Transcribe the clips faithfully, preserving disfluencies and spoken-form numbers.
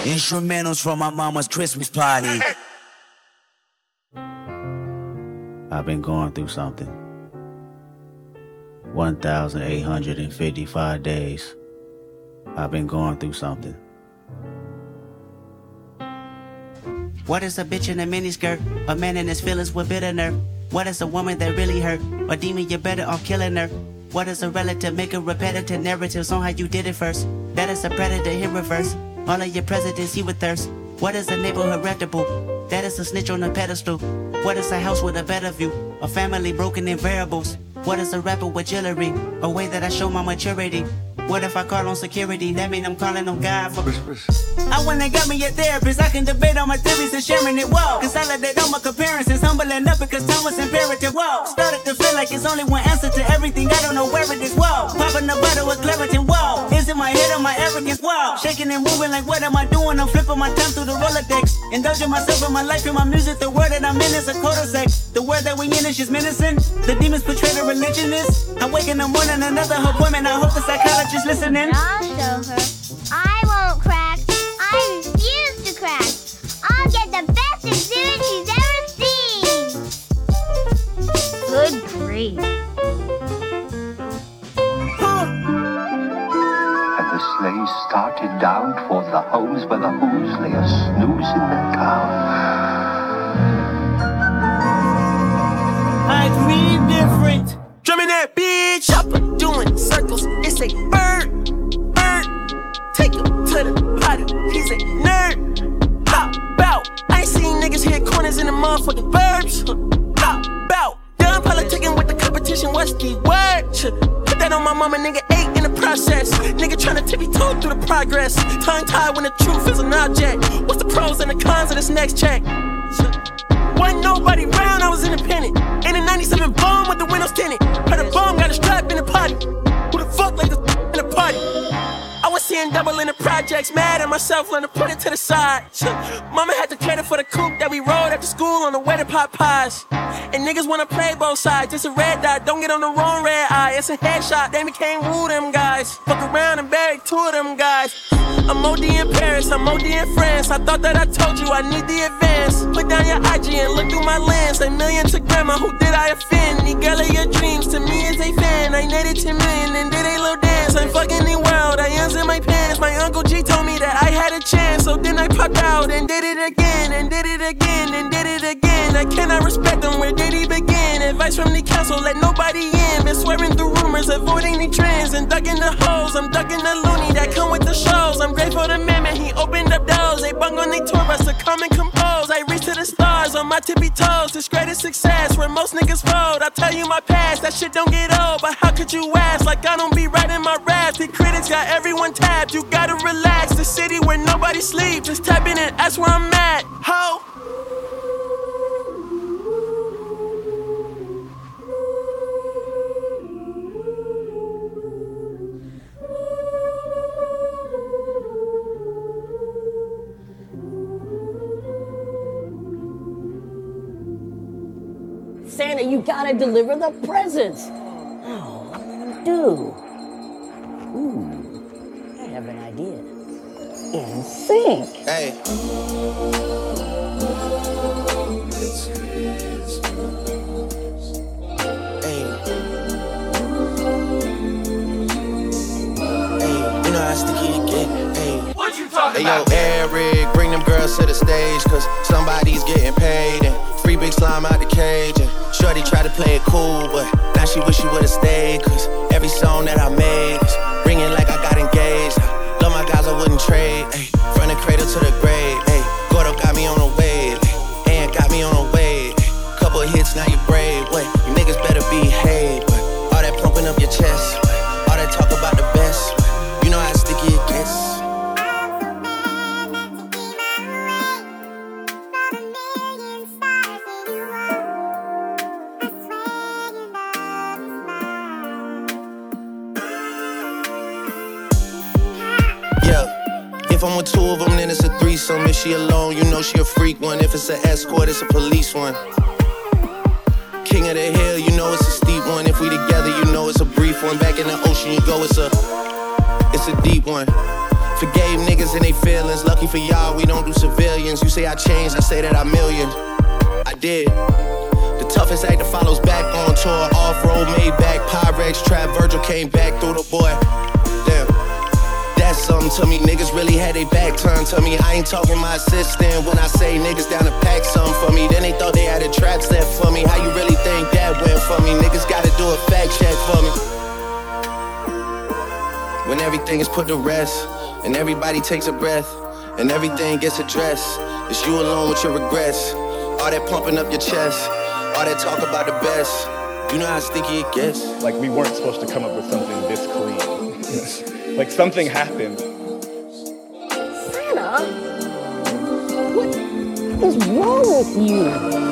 Instrumentals from my mama's Christmas party. I've been going through something. one thousand eight hundred fifty-five days. I've been going through something. What is a bitch in a miniskirt? A man in his feelings with bitter nerve. What is a woman that really hurt? A demon, you're better off killing her. What is a relative? Make a repetitive narratives on how you did it first. That is a predator in reverse. All of your presidents he with thirst. What is a neighborhood reputable? That is a snitch on a pedestal. What is a house with a better view? A family broken in variables. What is a rapper with jewelry? A way that I show my maturity. What if I call on security? That mean I'm calling on God for... I went and got me a therapist. I can debate on my theories and sharing it. Whoa. Consolidate all my comparisons. Humbling up because time was imperative. Whoa. Started to feel like it's only one answer to everything. I don't know where it is. Whoa. Popping a bottle with Claritin. Whoa. Is it my head or my arrogance? Whoa. Shaking and moving like what am I doing? I'm flipping my time through the Rolodex. Indulging myself in my life and my music. The word that I'm in is a cul-de-sac. The word that we in is just menacing. The demons portray the religionist. I wake in the morning, another her woman. I hope the psychologist listening. I'll show her. I won't crack. I refuse to crack. I'll get the best exhibit she's ever seen. Good grief. And the sleigh started down toward the homes where the Who's lay a snooze in their town. I dream different. Drumming that bitch, chopper doing circles. It's a bird, bird. Take him to the potty. He's a nerd. Pop out. I ain't seen niggas hit corners in the motherfucking burbs. Pop out. Done politicking with the competition. What's the word? Put that on my mama, nigga. Eight in the process. Nigga tryna tippy-toe through the progress. Tongue tied when the truth is an object. What's the pros and the cons of this next check? Wasn't nobody round, I was independent. In a ninety-seven bomb with the windows tinted. Heard a bomb got a strap in the potty. Who the fuck like this in the party? I was seeing double in the projects, mad at myself, learned to put it to the side. Mama had to cater for the coupe that we rode after school on the way to pot pies. And niggas wanna play both sides, it's a red dot, don't get on the wrong red eye. It's a headshot, they became woo them guys. Fuck around and buried two of them guys. I'm O D in Paris, I'm O D in France. I thought that I told you I need the advance. Put down your I G and look through my lens. A million to grandma, who did I offend? The girl of your dreams, to me is a fan. I netted ten million and did a little dance. I'm fucking the world, I am in my pants. My Uncle G told me that I had a chance. So then I popped out and did it again. And did it again, and did it again. I cannot respect them, where did he begin? Advice from the council, let nobody in. Been swearing through rumors, avoiding the trends. And ducking the hoes, I'm ducking the loony that come with the shows. I'm grateful to man, man, he opened up doors. They bung on they tour bus to come and compose. I reach to the stars on my tippy toes. This greatest success where most niggas fold. I tell you my past, that shit don't get old. But how could you ask? Like I don't be writing my raps. The critics got everyone tapped. You gotta relax. The city where nobody sleeps. Just tap in and ask where I'm at. Ho! Santa, you gotta deliver the presents. Oh, do. Ooh, I have an idea. In sync. Hey. Hey. Hey, you know how sticky it get. Hey. What you talking about? Hey, yo, Eric, bring them girls to the stage, cause somebody's getting paid. And free big slime out the cage. And shorty tried to play it cool, but now she wish she would've stayed. Cause every song that I made was ringing like I got engaged. I love my guys, I wouldn't trade. Ay, from the cradle to the grave. Ay, Gordo got me on a wave. Ay, and got me on a wave. Ay, couple hits, now you brave. Wait, you niggas better behave. But all that pumping up your chest. All that talk about the best. You know how sticky it gets. If I'm with two of them, then it's a threesome. If she alone, you know she a freak one. If it's an escort, it's a police one. King of the hill, you know it's a steep one. If we together, you know it's a brief one. Back in the ocean you go, it's a, it's a deep one. Forgave niggas and they feelings. Lucky for y'all, we don't do civilians. You say I changed, I say that I millioned. I did. The toughest actor follows back on tour. Off-road, Maybach, Pyrex, Trap, Virgil came back through the boy. Damn. That's something to me. Niggas really had their back turned to me. I ain't talking my assistant when I say niggas down to pack something for me. Then they thought they had a trap set for me. How you really think that went for me? Niggas gotta do a fact check for me. When everything is put to rest, and everybody takes a breath, and everything gets addressed, it's you alone with your regrets. All that pumping up your chest, all that talk about the best. You know how sticky it gets. Like we weren't supposed to come up with something this clean. Like something happened. Santa? What is wrong with you?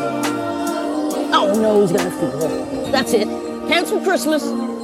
Oh no, he's gonna feel it. That's it. Cancel Christmas.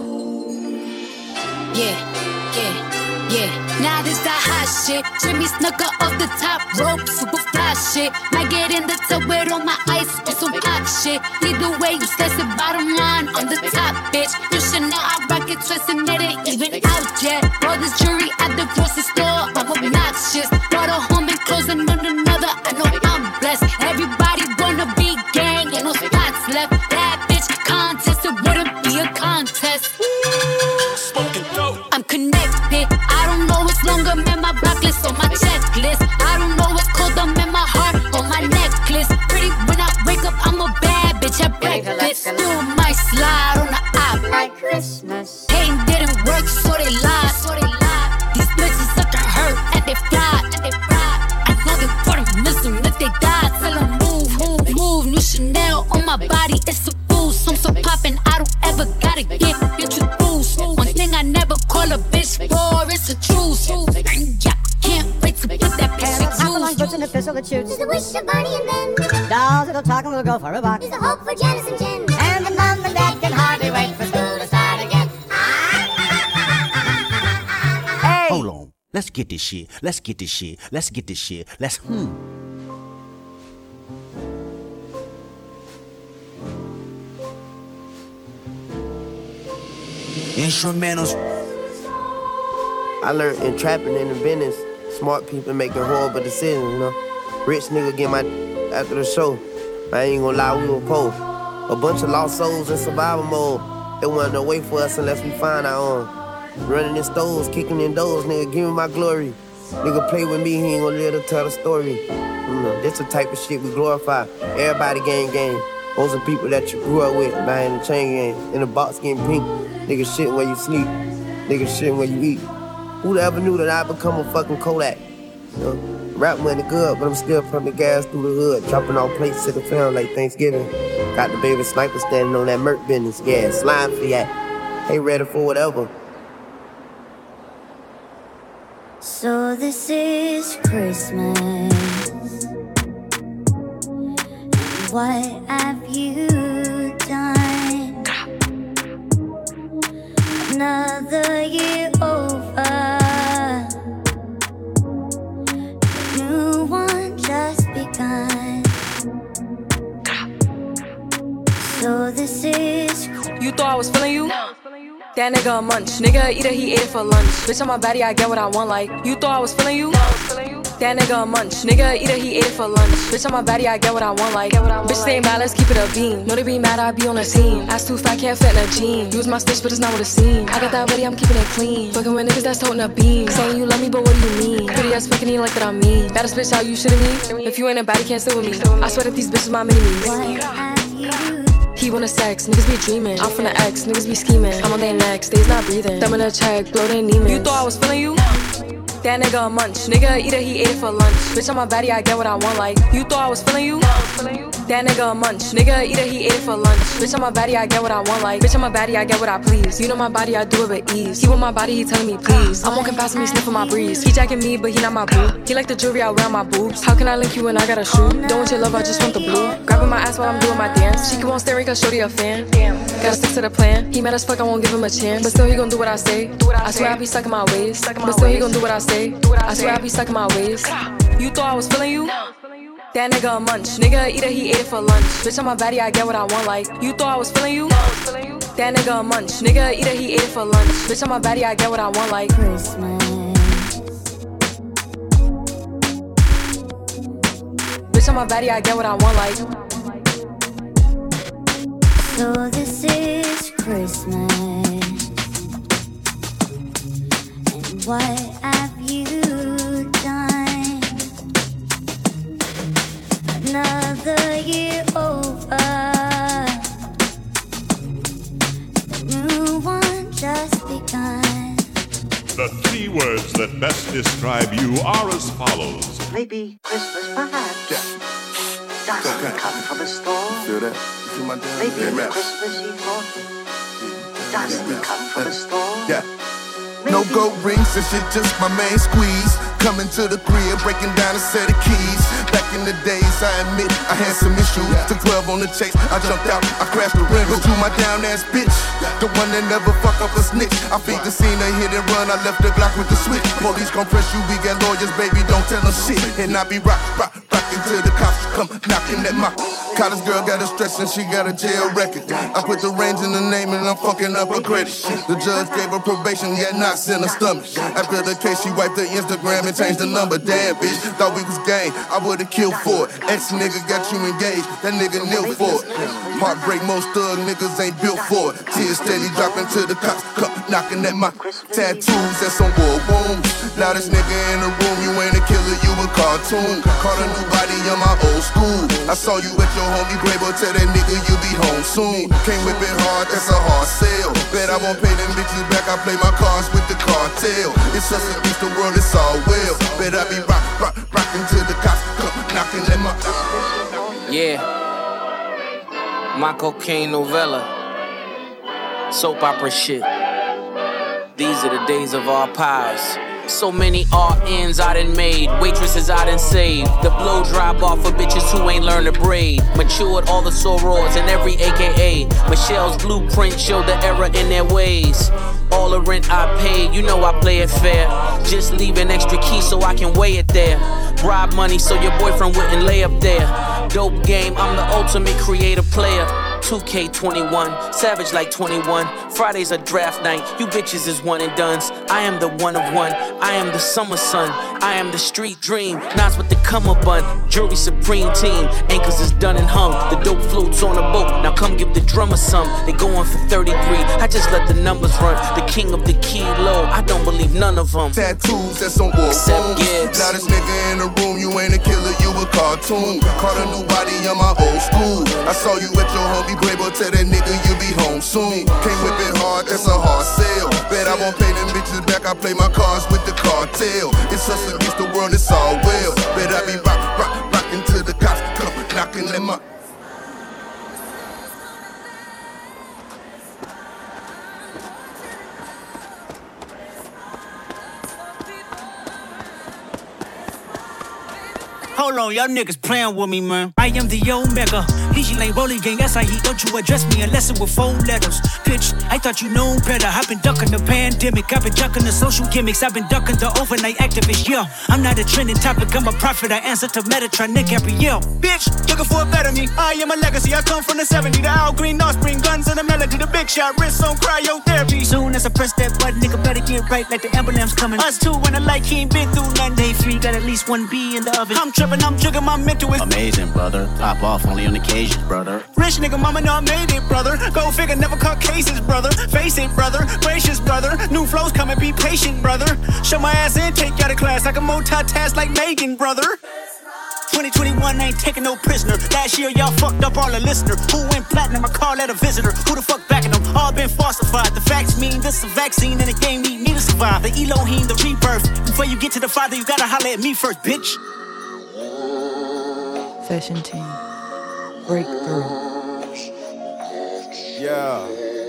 Yeah, yeah. Yeah, now this that hot shit. Jimmy Snooker off the top rope, super fly shit. Might get in the tub with all my ice or some hot shit. Either way, you slice it bottom line on the top, bitch. You should know I rock it twice and it ain't even out yet. Roll this jury at the grocery store, I'm obnoxious. Brought a home and closing on another, I know I'm blessed. Everybody wanna be gang, ain't no spots left. That bitch contest, it wouldn't be a contest. I'm connected. I don't know what's longer than my blacklist on my checklist. I don't know what's colder than my heart on my necklace. Pretty when I wake up, I'm a bad bitch at breakfast. Still might slide on the op like Christmas. Hating didn't work, so they lied. So they lied. These bitches suck to hurt and they fly. And they fly. I know they wouldn't miss them if they died. Tell them move, move, move. New Chanel on my body, it's a boost. I'm so poppin', I don't ever gotta get introduced. One thing I never call a bitch for, it's a truce. Yeah, can't wait to put that bitch to use. Long boots and a pistol that shoots. There's a wish of Barney and Ben. Dolls that'll talk and we'll go for a walk. There's a hope for Janice and Jen. And the mom and dad can hardly wait for school to start again. Hey! Hold on. Let's get this shit. Let's get this shit. Let's get this shit. Let's hmm. Instrumentals. I learned in trapping in the business, smart people making horrible decisions, you know. Rich nigga get my after the show. I ain't gonna lie, we were cold. A bunch of lost souls in survival mode. They wasn't no way for us unless we find our own. Running in stores, kicking in doors, nigga, give me my glory. Nigga play with me, he ain't gonna live to tell the story. You know, this the type of shit we glorify. Everybody gang gang. Those are people that you grew up with behind the chain gang. In the box getting pink. Nigga shit where you sleep. Nigga shit where you eat. Who'd ever knew that I'd become a fucking Kodak? You know, rap money good, but I'm still pumping gas through the hood. Dropping off plates to the film like Thanksgiving. Got the baby sniper standing on that Merc business. Yeah, slime for that. Ain't ready for whatever. So this is Christmas. What have you done? Another year over. The new one just begun. So this is. You thought I was feeling you? No. That nigga a munch. Nigga either he ate it for lunch. Bitch on my baddie, I get what I want. Like you thought I was feeling you? No, I was feeling you. That nigga a munch. Nigga either he ate it for lunch. Bitch on my baddie, I get what I want. Like what I want, bitch stay like. Mad, let's keep it a beam. Know they be mad, I be on the scene. Ass too fat, can't fit in a jean. Use my stitch, but it's not what it seems. I got that ready, I'm keeping it clean. Fucking with niggas that's toting a beam. Saying you love me, but what do you mean? Pretty ass fucking ain't like that I mean. Baddest bitch, how you shitting me? If you ain't a baddie, can't sit with me. I swear that these bitches my mini-me's. He wanna sex, niggas be dreaming. I'm from the X, niggas be scheming. I'm on their necks, they's not breathing. Thumb in a check, blow their Neiman. You thought I was feeling you? That nigga a munch. Nigga either he ate it for lunch. Bitch on my baddie, I get what I want. Like you thought I was feeling you? That nigga a munch. Nigga either he ate it for lunch. Bitch on my baddie, I get what I want. Like bitch on my baddie, I get what I please. You know my body, I do it with ease. He want my body, he telling me please. I'm walking past him, he sniffing my breeze. He jacking me, but he not my boo. He like the jewelry I wear on my boobs. How can I link you when I got a shoe? Don't want your love, I just want the blue. Grabbing my ass while I'm doing my dance. She keep on staring cause shorty a fan. Damn, gotta stick to the plan. He mad as fuck, I won't give him a chance. But still he gon' do what I say. I swear I be stuck in my ways. But still he gon' do what I say. I swear I be stuck in my ways. You thought I was feeling you? That nigga a munch. Nigga either he ate it for lunch. Bitch on my baddie, I get what I want. Like you thought I was feeling you? That nigga a munch. Nigga either he ate it for lunch. Bitch on my baddie, I get what I want. Like Christmas. Bitch, on my body, I get what I want, like. So this is Christmas, and what have you done? Another year over, the new one just begun. The three words that best describe you are as follows. Maybe Christmas, perhaps. Yeah. Doesn't okay. come from a store. Feel that? You feel my damn Maybe yeah, Christmas Eve morning. Doesn't yeah. come from a store. Yeah. No gold rings, this shit just my main squeeze. Coming to the crib, breaking down a set of keys. Back in the days, I admit I had some issues. Took twelve on the chase, I jumped out, I crashed the rental. To my down ass bitch, the one that never fuck up a snitch. I think the scene, a hit and run, I left the Glock with the switch. Police gon' press you, we got lawyers, baby, don't tell them shit. And I be rock, rock, rockin' till the cops come knocking at my college girl got a stress and she got a jail record. I put the range in the name and I'm fucking up her credit. The judge gave her probation, yet knocks in her stomach. After the case, she wiped her Instagram and changed the number. Damn, bitch, thought we was gang, I would've killed for it. Ex-nigga got you engaged, that nigga kneel for it. Heartbreak, most thug niggas ain't built for it. Tears steady dropping to the cops, come knocking at my tattoos, that's on war wounds. Now this nigga in the room, you ain't a killer, you a cartoon. Caught a new body on my old school. I saw you at your homie grave, but tell that nigga you be home soon. Can't whip it hard, that's a hard sale. Bet I won't pay them bitches back, I play my cards with the cartel. It's us against the world, it's all well. Bet I be rock, rock, rockin' till the cops come knocking at my. Yeah. My cocaine novella. Soap opera shit. These are the days of our pies. So many R Ns I done made, waitresses I done saved. The blow drop off for bitches who ain't learned to braid. Matured all the sorors in every A K A. Michelle's blueprint showed the error in their ways. All the rent I paid, you know I play it fair. Just leave an extra key so I can weigh it there. Bribe money so your boyfriend wouldn't lay up there. Dope game, I'm the ultimate creative player. two K twenty-one, savage like twenty-one. Friday's a draft night, you bitches is one and dones. I am the one of one, I am the summer sun. I am the street dream, Nas with the come up bun. Jury supreme team, anchors is done and hung. The dope floats on a boat, now come give the drummer some. They going for thirty-three, I just let the numbers run. The king of the kilo, I don't believe none of them. Tattoos, that's on war wounds. Now this nigga in the room, you ain't a killer, you a cartoon. Caught a new body on my old school. I saw you at your homie grave, but tell that nigga you be home soon. Can't whip it hard, that's a hard sale. Bet I won't pay them bitches back, I play my cards with the cartel. It's us against the world, it's all well. Bet I be rock, rock, rockin' till the cops come knocking at my. Hold on, y'all niggas playing with me, man. I am the Omega. P G Lane Rolling Gang, that's how he don't you address me unless it with four letters. Bitch, I thought you known better. I've been ducking the pandemic. I've been ducking the social gimmicks. I've been ducking the overnight activists. Yeah, I'm not a trending topic. I'm a prophet. I answer to Metatron, Nick Gabrielle. Bitch, looking for a better me. I am a legacy. I come from the seventies. The Al Green, Offspring, guns and the melody. The big shot, wrists on cryotherapy. Soon as I press that button, nigga better get right like the emblem's coming. Us two when I like he ain't been through none. Day three, got at least one B in the oven. I'm tripping, I'm triggering my mental. Is amazing, brother. Top off only on occasions, brother. Rich nigga, mama know I made it, brother. Go figure, never caught cases, brother. Face it, brother. Gracious, brother. New flows coming, be patient, brother. Show my ass in, take you out of class. I can multitask like Megan, brother. twenty twenty-one ain't taking no prisoner. Last year y'all fucked up all the listeners. Who went platinum? I call that a visitor. Who the fuck backing them? All been falsified. The facts mean this is a vaccine and the game need me to survive. The Elohim, the rebirth. Before you get to the Father, you gotta holler at me first, bitch. Session team. Breakthrough. Yeah.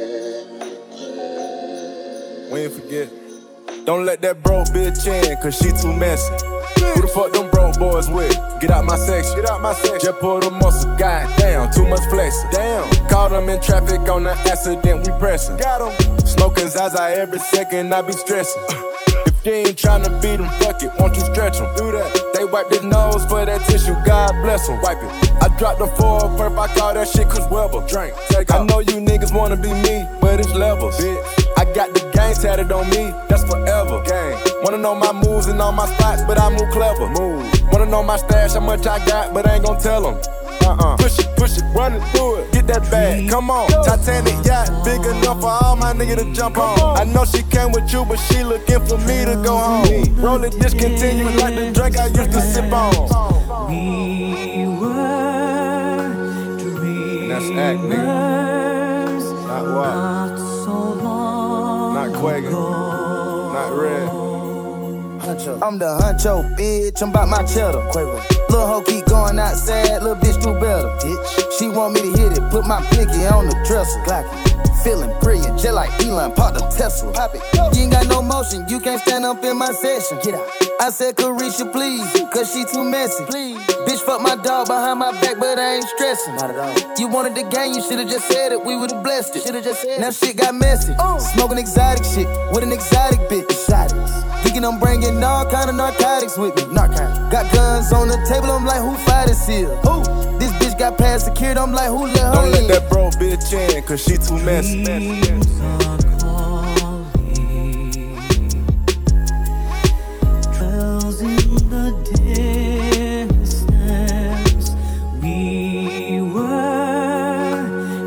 We ain't forget. Don't let that broke bitch in, cause she too messy. Who the fuck them broke boys with? Get out my section. Get out my section. Just pull the muscle. Goddamn, too much flexing. Damn. Caught them in traffic on the accident, we pressing. Got them. Smoking Zaza every second, I be stressing. If you ain't tryna beat them, fuck it, won't you stretch them? Do that. They wipe their nose for that tissue, God bless them. Wipe it. I dropped the four perp, I call that shit Chris Webber. Drink. Take I know you niggas wanna be me, but it's levels. Bitch. I got the gang tatted on me, that's forever. Gang. One Wanna know my moves and all my spots, but I move clever. Move. Wanna know my stash, how much I got, but I ain't gon' tell them. Uh-uh. Push it, push it, run it through it. Get that bag, come on. Titanic yacht, big enough for all my niggas to jump on. I know she came with you, but she looking for me to go home. Roll it, discontinue like the drink I used to sip on. We were dreamers. That's act, nigga. Not what? Not so long Not Quagan. Not Red. I'm the huncho, bitch. I'm about my cheddar. Quavo. Lil' hoe keep going outside, lil' bitch do better. Bitch. She want me to hit it, put my pinky on the dresser. Glocky. Feeling brilliant, just like Elon, pop the Tesla. Pop it. You ain't got no motion, you can't stand up in my session. Get out. I said, Carisha, please, cause she too messy. Please. Bitch, fuck my dog behind my back, but I ain't stressing. Not at all. You wanted the game, you should've just said it, we would've blessed it. Should've just said it. Now shit got messy. Oh. Smoking exotic shit with an exotic bitch. Exotics. Thinking I'm bringing all kind of narcotics with me. Narcotics. Got guns on the table, I'm like, who fired this here? Who? This bitch got past security, I'm like, who let her Don't in? let that bro bitch in, cause she too messy. Trails in the distance. We were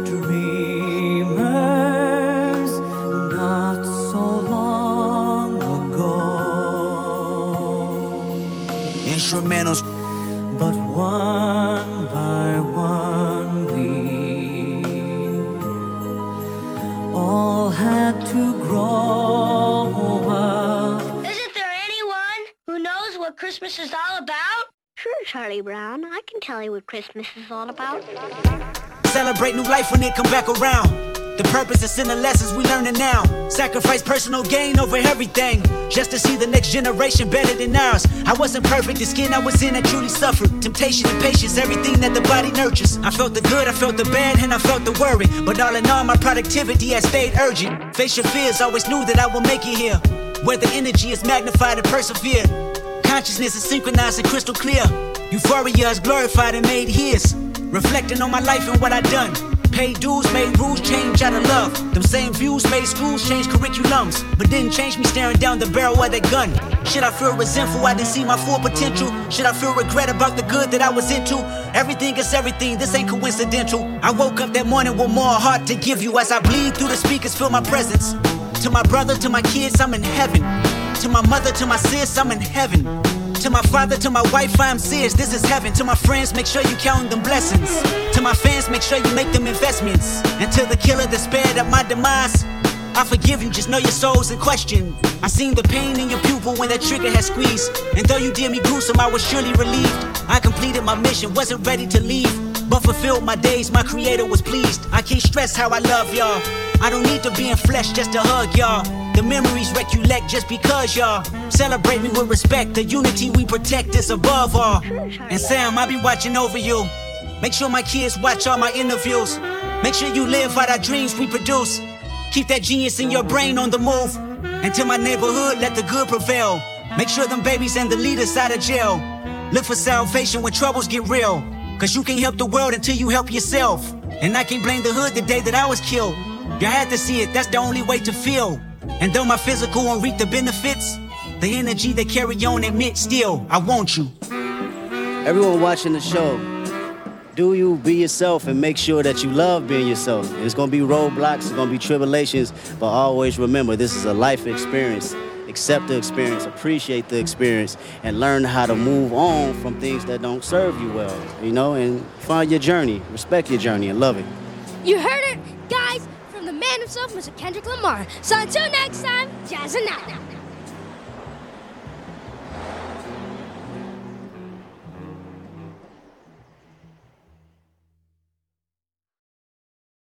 dreamers not so long ago. Instrumentals, but one by one we all had to grow up. Isn't there anyone who knows what Christmas is all about? Sure, Charlie Brown. I can tell you what Christmas is all about. Celebrate new life when it come back around. The purpose is in the lessons we learning now. Sacrifice personal gain over everything, just to see the next generation better than ours. I wasn't perfect, the skin I was in I truly suffered. Temptation and patience, everything that the body nurtures. I felt the good, I felt the bad, and I felt the worry. But all in all, my productivity has stayed urgent. Face your fears, always knew that I would make it here, where the energy is magnified and persevered. Consciousness is synchronized and crystal clear. Euphoria is glorified and made his. Reflecting on my life and what I done. Paid dues, made rules, change out of love. Them same views made schools change curriculums, but didn't change me staring down the barrel of that gun. Should I feel resentful I didn't see my full potential? Should I feel regret about the good that I was into? Everything is everything, this ain't coincidental. I woke up that morning with more heart to give you. As I bleed through the speakers, feel my presence. To my brother, to my kids, I'm in heaven. To my mother, to my sis, I'm in heaven. To my father, to my wife, I'm serious, this is heaven. To my friends, make sure you count them blessings. To my fans, make sure you make them investments. And to the killer that spared at my demise, I forgive you, just know your soul's in question. I seen the pain in your pupil when that trigger had squeezed. And though you did me gruesome, I was surely relieved. I completed my mission, wasn't ready to leave, but fulfilled my days, my creator was pleased. I can't stress how I love y'all. I don't need to be in flesh just to hug y'all. The memories recollect just because y'all celebrate me with respect. The unity we protect is above all. And Sam, I be watching over you. Make sure my kids watch all my interviews. Make sure you live out our dreams we produce. Keep that genius in your brain on the move. And to my neighborhood, let the good prevail. Make sure them babies and the leaders out of jail. Look for salvation when troubles get real. Cause you can't help the world until you help yourself. And I can't blame the hood the day that I was killed. You had to see it, that's the only way to feel. And though my physical won't reap the benefits, the energy they carry on admit still, I want you. Everyone watching the show, do you, be yourself, and make sure that you love being yourself. It's gonna be roadblocks, it's gonna be tribulations, but always remember this is a life experience. Accept the experience, appreciate the experience, and learn how to move on from things that don't serve you well, you know, and find your journey, respect your journey, and love it. You heard it, guys, from the man himself, Mister Kendrick Lamar. So until next time, jazzing out.